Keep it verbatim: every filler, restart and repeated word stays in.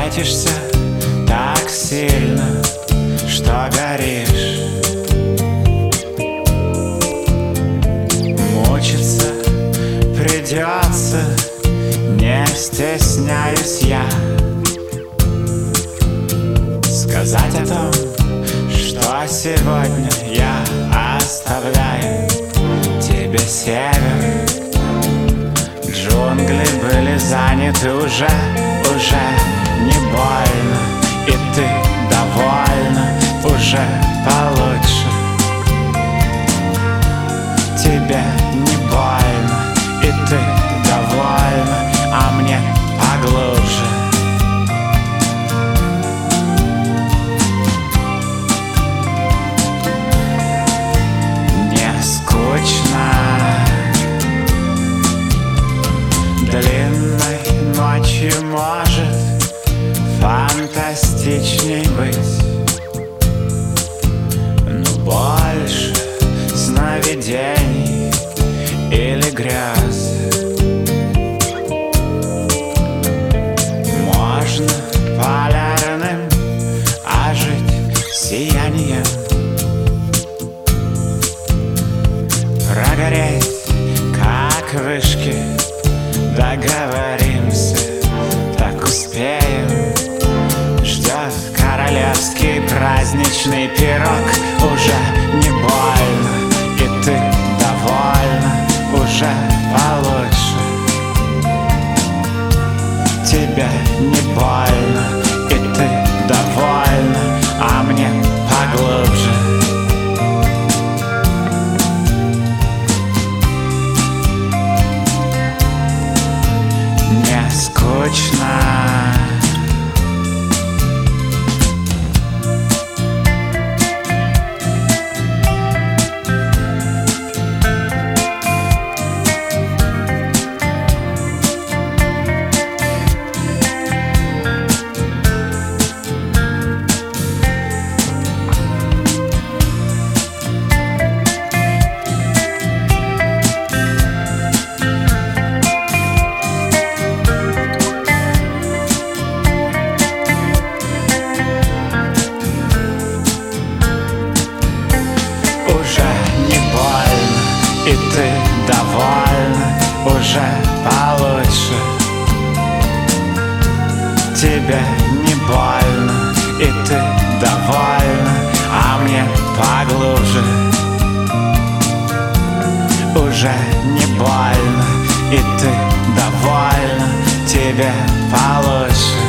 Светишься так сильно, что горишь. Мучиться придется, не стесняюсь я сказать о том, что сегодня я оставляю тебе север. Джунгли были заняты уже, уже не больно, и ты довольна, уже получше. Тебе не больно, и ты довольна, а мне поглубже. Не скучно длинной ночью может фантастичней быть, но больше сновидений или грез. Можно полярным ожить сиянием, прогореть, как вышки. Договоримся, так успеем. Ждет королевский праздничный пирог. Уже не больно, и ты довольна, уже получше. Тебе не больно, и ты довольна, а мне поглубже. Не скучно. И ты довольна, уже получше. Тебе не больно, и ты довольна, а мне поглубже. Уже не больно, и ты довольна, тебе получше.